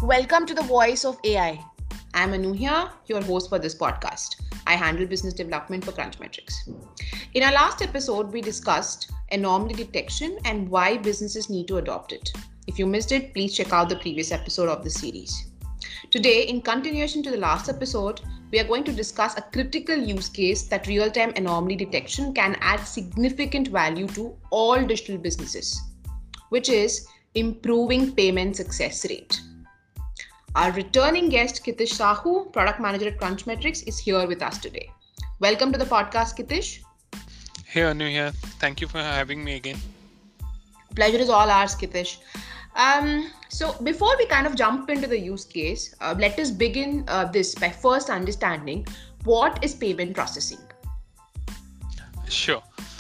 Welcome to the Voice of AI. I'm Anuhya, your host for this podcast. I handle business development for Crunchmetrics. In our last episode, we discussed anomaly detection and why businesses need to adopt it. If you missed it, please check out the previous episode of the series. Today, in continuation to the last episode, we are going to discuss a critical use case that real-time anomaly detection can add significant value to all digital businesses, which is improving payment success rate. Our returning guest, Kitish Sahu, product manager at Crunchmetrics, is here with us today. Welcome to the podcast, Kitish. Hey Anu here. Thank you for having me again. Pleasure is all ours, Kitish. So before we kind of jump into the use case, let us begin this by first understanding what is payment processing. Sure.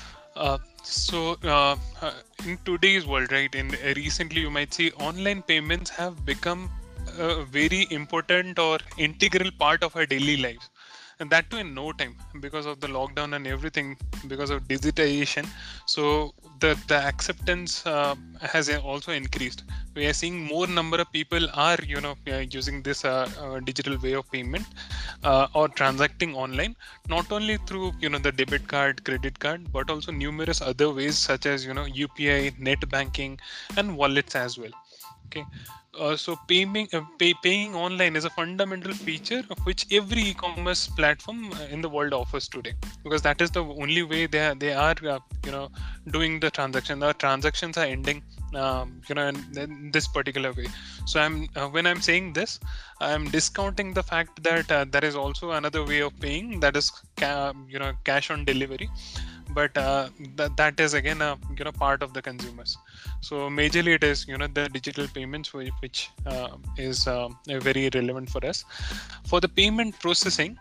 In today's world, right, recently you might see online payments have become a very important or integral part of our daily lives, and that too in no time because of the lockdown and everything, because of digitization. So the acceptance has also increased. We are seeing more number of people are using this digital way of payment or transacting online, not only through the debit card, credit card, but also numerous other ways such as UPI, net banking, and wallets as well. Okay. So paying online is a fundamental feature of which every e-commerce platform in the world offers today, because that is the only way they are doing the transaction. The transactions are ending in this particular way. So when I'm saying this, I'm discounting the fact that there is also another way of paying, that is cash on delivery, but that is again part of the consumers. So majorly it is the digital payments which is very relevant for us. For the payment processing,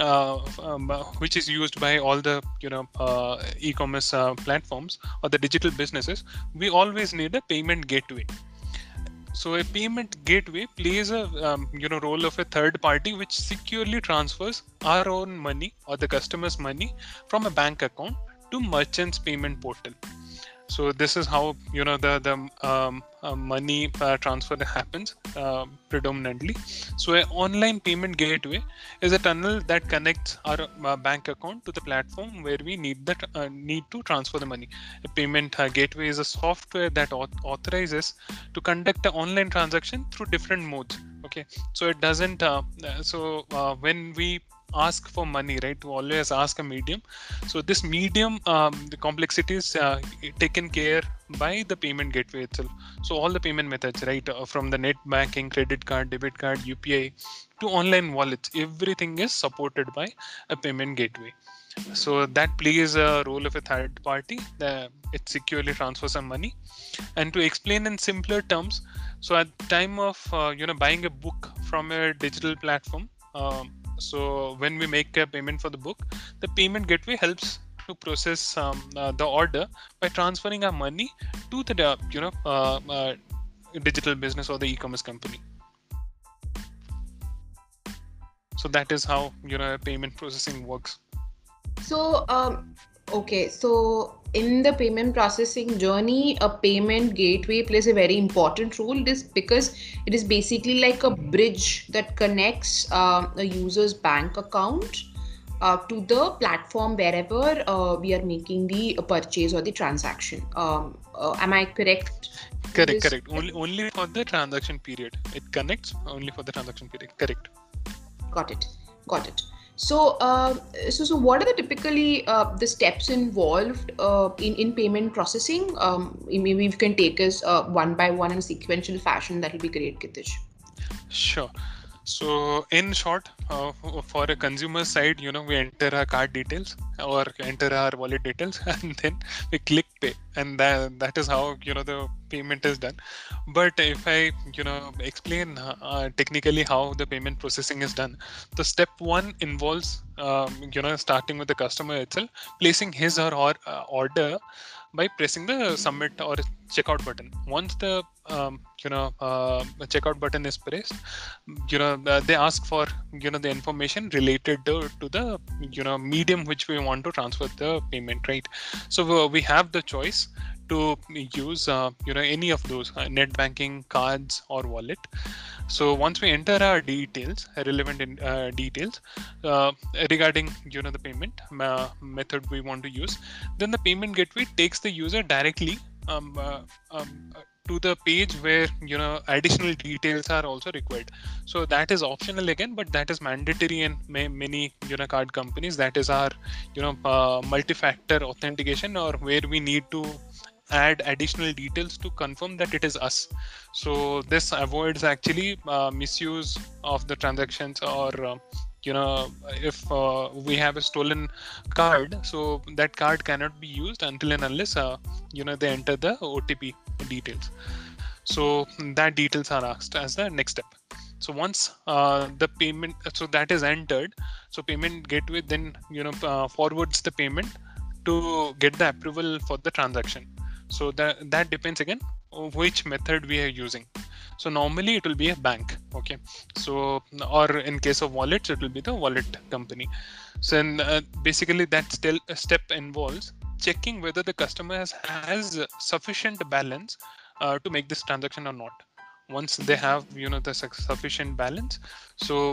which is used by all the e-commerce platforms or the digital businesses, we always need a payment gateway. So a payment gateway plays a role of a third party which securely transfers our own money or the customer's money from a bank account to merchant's payment portal. So this is how the money transfer happens predominantly. So an online payment gateway is a tunnel that connects our bank account to the platform where we need to transfer the money. A payment gateway is a software that authorizes to conduct an online transaction through different modes. Okay, so it doesn't. When we ask for money, right, to always ask a medium. So this medium, the complexity is taken care by the payment gateway itself. So all the payment methods, right, from the net banking, credit card, debit card, UPI to online wallets, everything is supported by a payment gateway. So that plays a role of a third party. It securely transfers some money. And to explain in simpler terms, so at the time of buying a book from a digital platform, so when we make a payment for the book, the payment gateway helps to process the order by transferring our money to the digital business or the e-commerce company. So that is how payment processing works. So in the payment processing journey, a payment gateway plays a very important role. This because it is basically like a bridge that connects a user's bank account to the platform wherever we are making the purchase or the transaction. Am I correct? Correct. Only for the transaction period. It connects only for the transaction period. Correct. Got it. So what are the typically the steps involved in payment processing? Maybe you can take us one by one in a sequential fashion. That will be great, Kitish. Sure. So in short, for a consumer side, we enter our card details or enter our wallet details, and then we click pay, and that is how the payment is done. But if I explain technically how the payment processing is done, the step one involves starting with the customer itself, placing his or her order by pressing the submit or checkout button. Once the checkout button is pressed, they ask for the information related to the medium which we want to transfer the payment, right? So we have the choice to use any of those net banking, cards, or wallet. So once we enter our details, relevant details regarding the payment method we want to use, then the payment gateway takes the user directly to the page where additional details are also required. So that is optional again, but that is mandatory in many card companies. That is our multi-factor authentication, or where we need to add additional details to confirm that it is us. So this avoids actually misuse of the transactions, or if we have a stolen card, so that card cannot be used until and unless they enter the OTP details. So that details are asked as the next step. So once the payment, so that is entered, so payment gateway then forwards the payment to get the approval for the transaction. So that depends again on which method we are using. So normally it will be a bank, okay? So, or in case of wallets, it will be the wallet company. So basically that step involves checking whether the customer has sufficient balance to make this transaction or not. Once they have the sufficient balance, so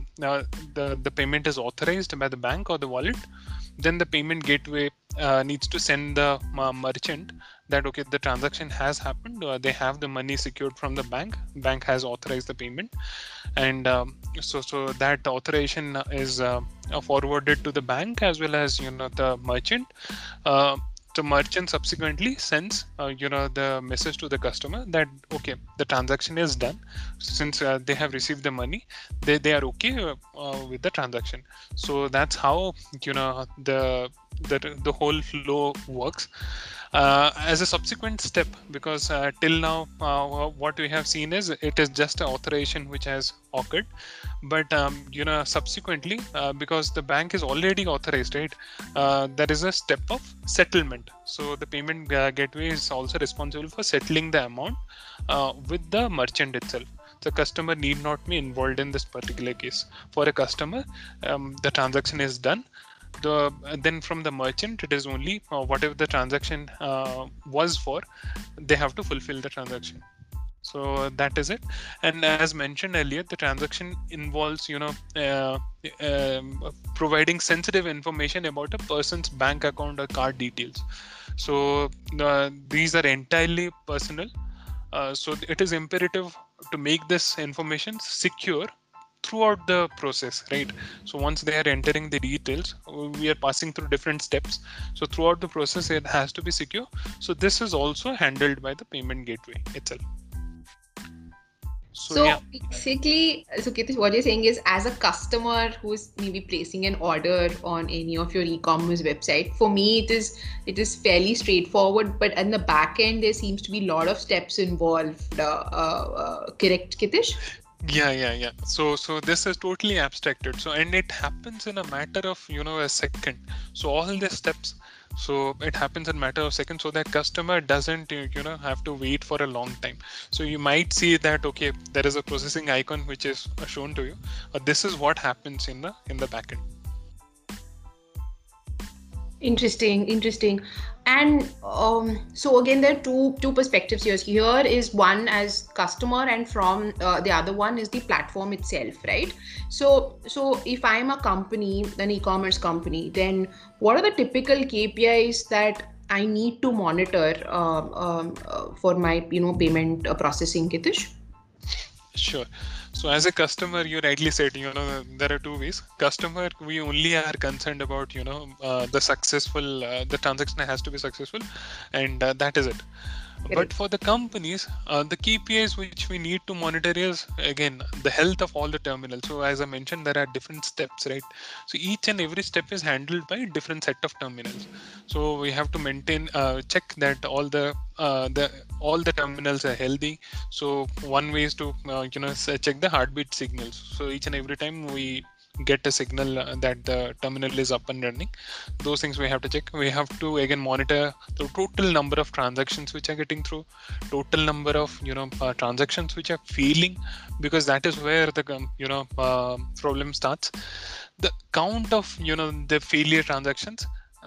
the payment is authorized by the bank or the wallet, then the payment gateway needs to send the merchant that okay, the transaction has happened, they have the money secured from the bank has authorized the payment, and so that authorization is forwarded to the bank as well as the merchant. The merchant subsequently sends the message to the customer that okay, the transaction is done. Since they have received the money, they are okay with the transaction. So that's how the whole flow works. As a subsequent step, because till now what we have seen is it is just an authorization which has occurred, but subsequently because the bank is already authorized, right, there is a step of settlement. So the payment gateway is also responsible for settling the amount with the merchant itself. The customer need not be involved in this particular case. For a customer, the transaction is done. Then from the merchant, it is only whatever the transaction was for, they have to fulfill the transaction. So that is it. And as mentioned earlier, the transaction involves providing sensitive information about a person's bank account or card details. So these are entirely personal. So it is imperative to make this information secure throughout the process, right? So once they are entering the details, we are passing through different steps. So throughout the process, it has to be secure. So this is also handled by the payment gateway itself. So yeah. Basically, so Kitish, what you're saying is, as a customer who's maybe placing an order on any of your e-commerce website, for me it is fairly straightforward. But in the back end, there seems to be a lot of steps involved. Correct, Kitish? Yeah. So this is totally abstracted. So and it happens in a matter of a second. So all the steps. So it happens in a matter of seconds, so that customer doesn't have to wait for a long time. So you might see that okay, there is a processing icon which is shown to you. This is what happens in the backend. Interesting. And so again, there are two perspectives here. Here is one as customer, and from the other one is the platform itself, right? So if I'm a company, an e-commerce company, then what are the typical KPIs that I need to monitor for my payment processing, Kitish? Sure. So as a customer, you rightly said, there are two ways. Customer, we only are concerned about, the successful, the transaction has to be successful, and that is it. But for the companies, the KPIs which we need to monitor is, again, the health of all the terminals. So as I mentioned, there are different steps, right? So each and every step is handled by a different set of terminals. So we have to maintain, check that all the terminals are healthy. So one way is to, check the heartbeat signals. So each and every time we get a signal that the terminal is up and running, those things we have to check. We have to again monitor the total number of transactions which are getting through, total number of transactions which are failing, because that is where the problem starts. The count of the failure transactions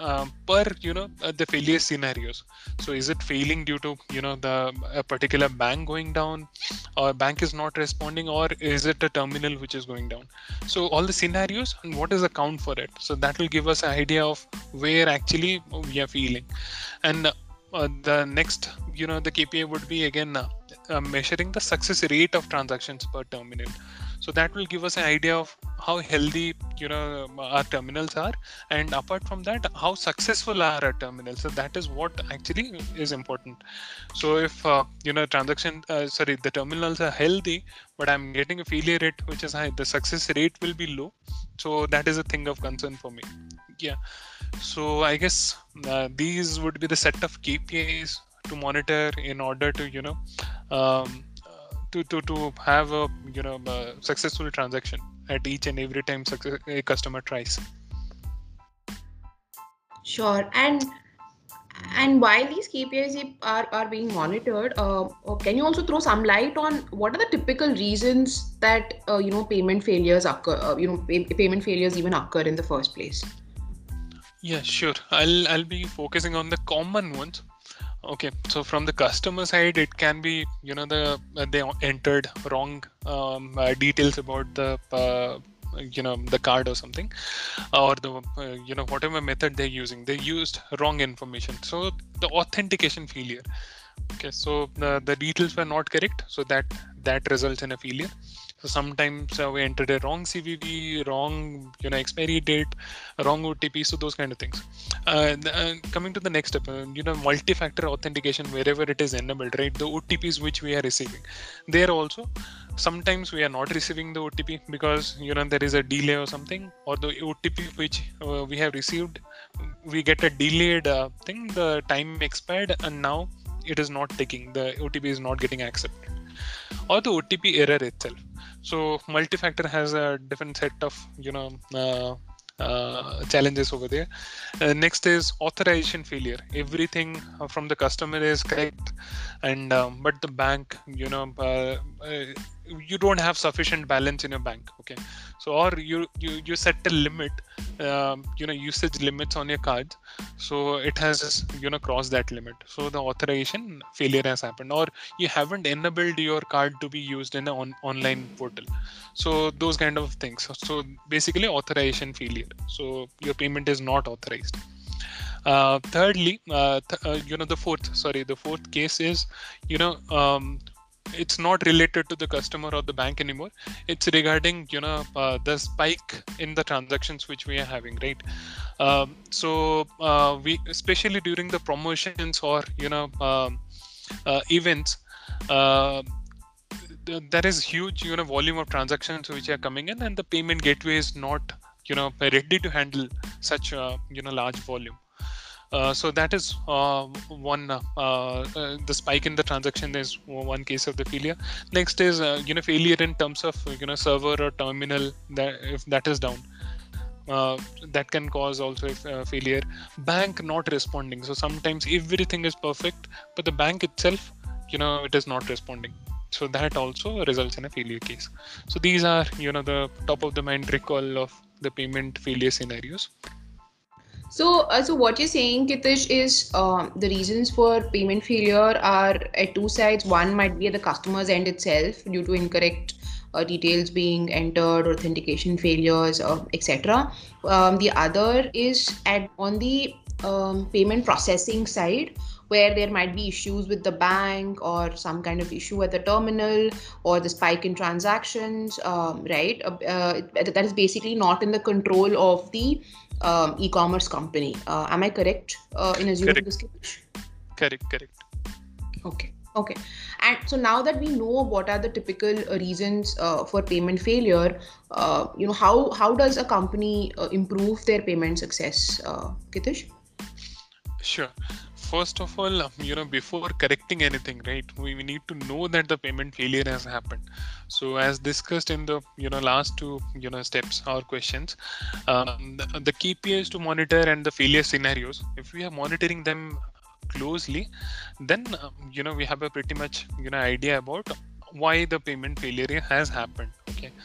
per the failure scenarios. So is it failing due to the a particular bank going down, or bank is not responding, or is it a terminal which is going down? So all the scenarios and what is the count for it, so that will give us an idea of where actually we are feeling. And the next the KPI would be again measuring the success rate of transactions per terminal. So that will give us an idea of how healthy our terminals are, and apart from that, how successful are our terminals. So that is what actually is important. So if the terminals are healthy, but I'm getting a failure rate which is high, the success rate will be low. So that is a thing of concern for me. Yeah. So I guess these would be the set of KPIs to monitor in order to um, to have a a successful transaction at each and every time a customer tries. Sure. And while these KPIs are being monitored, can you also throw some light on what are the typical reasons that payment failures occur? Payment failures even occur in the first place. Yeah, sure. I'll be focusing on the common ones. Okay, so from the customer side, it can be they entered wrong details about the the card or something, or the whatever method they're using, they used wrong information. So the authentication failure. Okay, so the details were not correct, so that results in a failure. So sometimes we entered a wrong CVV, wrong expiry date, wrong OTP, so those kind of things. Coming to the next step, multi-factor authentication, wherever it is enabled, right? The OTPs which we are receiving, there also sometimes we are not receiving the OTP because there is a delay or something, or the OTP which we have received, we get a delayed thing, the time expired, and now it is not taking, the OTP is not getting accepted, or the OTP error itself. So multi-factor has a different set of challenges over there. Next is authorization failure. Everything from the customer is correct, and but the bank you don't have sufficient balance in your bank. Okay, so or you set a limit, usage limits on your cards, so it has crossed that limit, so the authorization failure has happened, or you haven't enabled your card to be used in an online portal. So those kind of things. So basically authorization failure, so your payment is not authorized. Thirdly, the fourth case is it's not related to the customer or the bank anymore. It's regarding the spike in the transactions which we are having, right? So we, especially during the promotions or events, there is huge volume of transactions which are coming in, and the payment gateway is not ready to handle such large volume. So that is one. The spike in the transaction is one case of the failure. Next is failure in terms of server or terminal, that if that is down, that can cause also failure. Bank not responding. So sometimes everything is perfect, but the bank itself it is not responding. So that also results in a failure case. So these are the top of the mind recall of the payment failure scenarios. So what you're saying, Kitish, is the reasons for payment failure are at two sides. One might be at the customer's end itself due to incorrect details being entered, authentication failures, etc. The other is on the payment processing side, where there might be issues with the bank or some kind of issue at the terminal or the spike in transactions, right? That is basically not in the control of the e-commerce company. Am I correct in assuming this? Correct. Okay. And so now that we know what are the typical reasons for payment failure, how does a company improve their payment success, Kitish? Sure. First of all, before correcting anything, right, we need to know that the payment failure has happened. So as discussed in the last two steps or questions, the KPIs to monitor and the failure scenarios, if we are monitoring them closely, then we have a pretty much idea about why the payment failure has happened. Okay.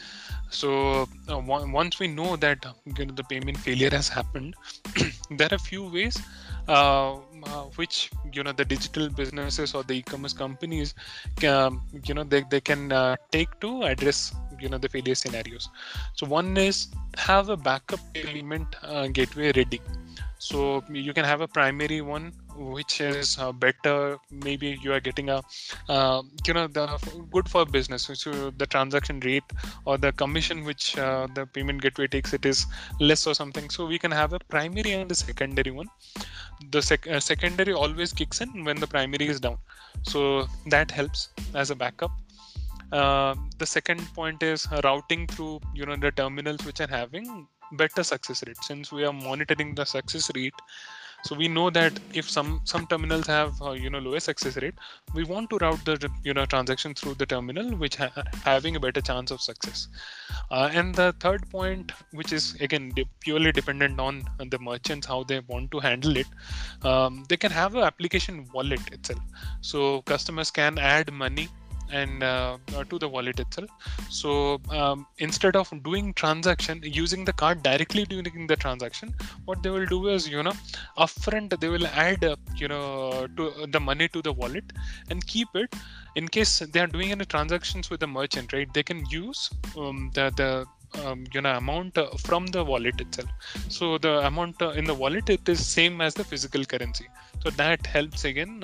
So once we know that the payment failure has happened, there are a few ways which the digital businesses or the e-commerce companies they can take to address the failure scenarios. So one is have a backup payment gateway ready. So you can have a primary one which is better. Maybe you are getting a the good for business, so the transaction rate or the commission which the payment gateway takes, it is less or something. So we can have a primary and a secondary one. The secondary always kicks in when the primary is down, so that helps as a backup. The second point is routing through the terminals which are having better success rate. Since we are monitoring the success rate, so we know that if some terminals have lower success rate, we want to route the transaction through the terminal which having a better chance of success. And the third point, which is again purely dependent on the merchants how they want to handle it, they can have an application wallet itself, so customers can add money and to the wallet itself. So instead of doing transaction using the card directly during the transaction, what they will do is upfront they will add to the money to the wallet and keep it in case they are doing any transactions with the merchant, right? They can use the amount from the wallet itself. So the amount in the wallet, it is same as the physical currency, so that helps again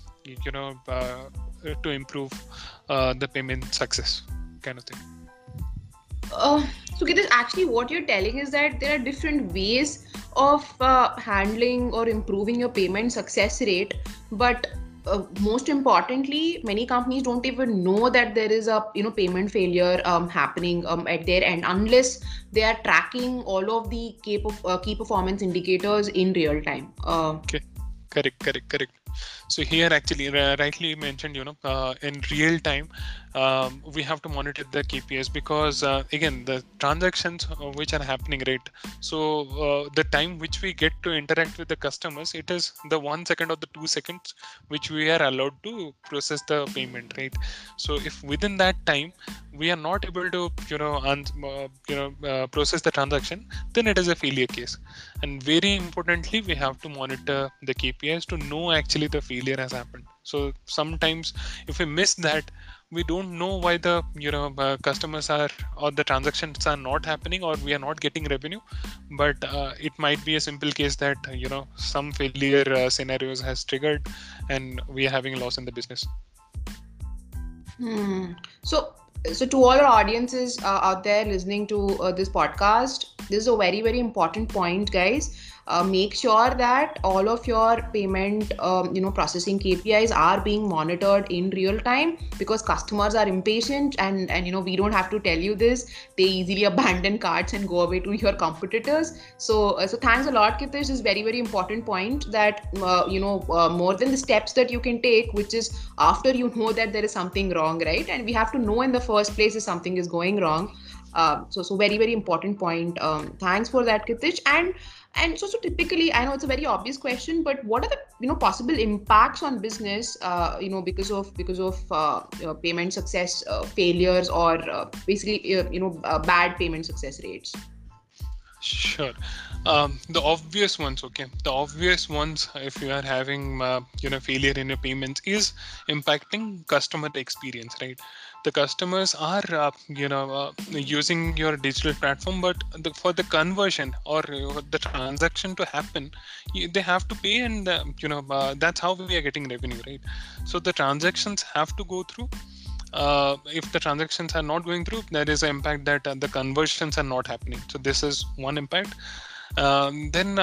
to improve the payment success kind of thing. So Kitish, actually what you're telling is that there are different ways of handling or improving your payment success rate, but most importantly, many companies don't even know that there is a payment failure happening at their end unless they are tracking all of the key performance indicators in real time. Okay, correct. So here actually rightly mentioned, in real time we have to monitor the KPIs because again the transactions which are happening, right? So the time which we get to interact with the customers, it is the 1 second or the 2 seconds which we are allowed to process the payment, right? So if within that time we are not able to process the transaction, then it is a failure case. And very importantly, we have to monitor the KPIs to know actually the failure has happened. So sometimes if we miss that, we don't know why the customers are or the transactions are not happening or we are not getting revenue. But it might be a simple case that some failure scenarios has triggered and we are having a loss in the business. So to all our audiences out there listening to this podcast, this is a very, very important point, guys. Make sure that all of your payment, processing KPIs are being monitored in real time, because customers are impatient and we don't have to tell you this. They easily abandon carts and go away to your competitors. So thanks a lot, Kitish. This is very, very important point that more than the steps that you can take, which is after you know that there is something wrong, right? And we have to know in the first place if something is going wrong. So very, very important point. Thanks for that, Kitish. And so typically, I know it's a very obvious question, but what are the possible impacts on business because of payment success failures or basically bad payment success rates? Sure. The obvious ones, if you are having failure in your payments, is impacting customer experience, right? The customers are using your digital platform, but for the conversion or the transaction to happen, they have to pay, and that's how we are getting revenue, right? So the transactions have to go through. If the transactions are not going through, there is an impact that the conversions are not happening. So this is one impact. Then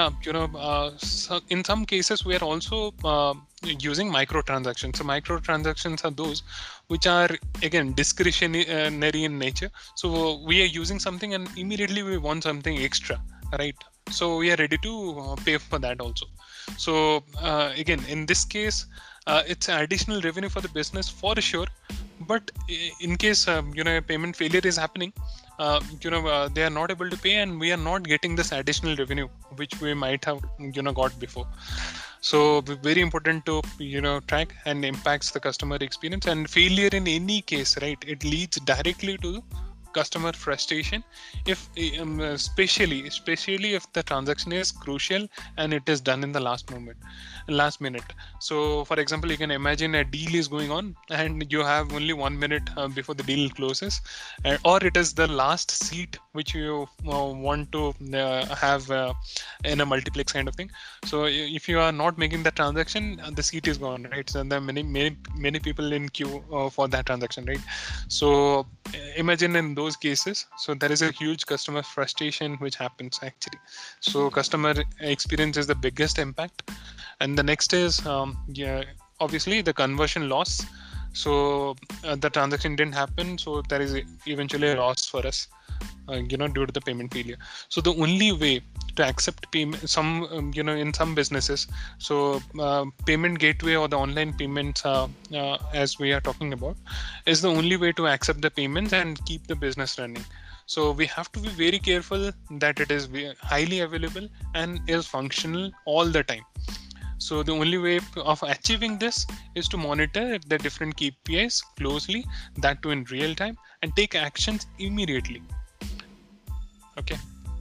so in some cases we are also using microtransactions. So microtransactions are those which are again discretionary in nature. So we are using something and immediately we want something extra, right? So we are ready to pay for that also. So again, in this case, it's additional revenue for the business for sure. But in case payment failure is happening, they are not able to pay, and we are not getting this additional revenue which we might have got before. So very important to track and impacts the customer experience. And failure in any case, right, it leads directly to customer frustration if especially if the transaction is crucial and it is done in the last minute. So for example, you can imagine a deal is going on and you have only 1 minute before the deal closes, or it is the last seat which you want to have in a multiplex kind of thing. So if you are not making the transaction, the seat is gone, right? So there are many people in queue for that transaction, right? So imagine in those cases, so there is a huge customer frustration which happens actually. So customer experience is the biggest impact, and the next is obviously the conversion loss. So the transaction didn't happen, so there is eventually a loss for us, due to the payment failure. So the only way to accept payment, in some businesses, so payment gateway or the online payments, as we are talking about, is the only way to accept the payments and keep the business running. So we have to be very careful that it is highly available and is functional all the time. So the only way of achieving this is to monitor the different KPIs closely, that too in real time, and take actions immediately. Okay.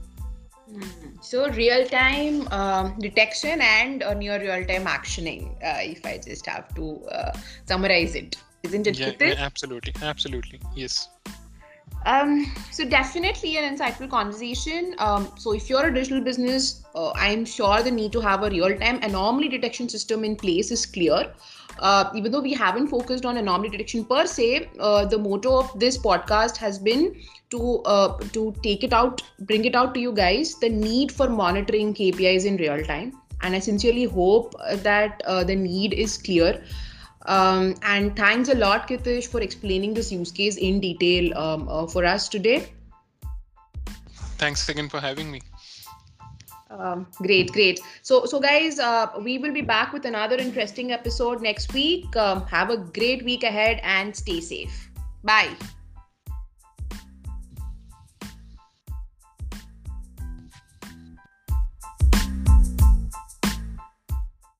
So real-time detection and near real-time actioning, if I just have to summarize it. Isn't it? Yeah, absolutely. Yes. So definitely an insightful conversation. So if you're a digital business, I'm sure the need to have a real-time anomaly detection system in place is clear. Even though we haven't focused on anomaly detection per se, the motto of this podcast has been to take it out, bring it out to you guys, the need for monitoring KPIs in real time. And I sincerely hope that the need is clear. And thanks a lot, Kitish, for explaining this use case in detail for us today. Thanks again for having me. Great. So guys, we will be back with another interesting episode next week. Have a great week ahead and stay safe. Bye.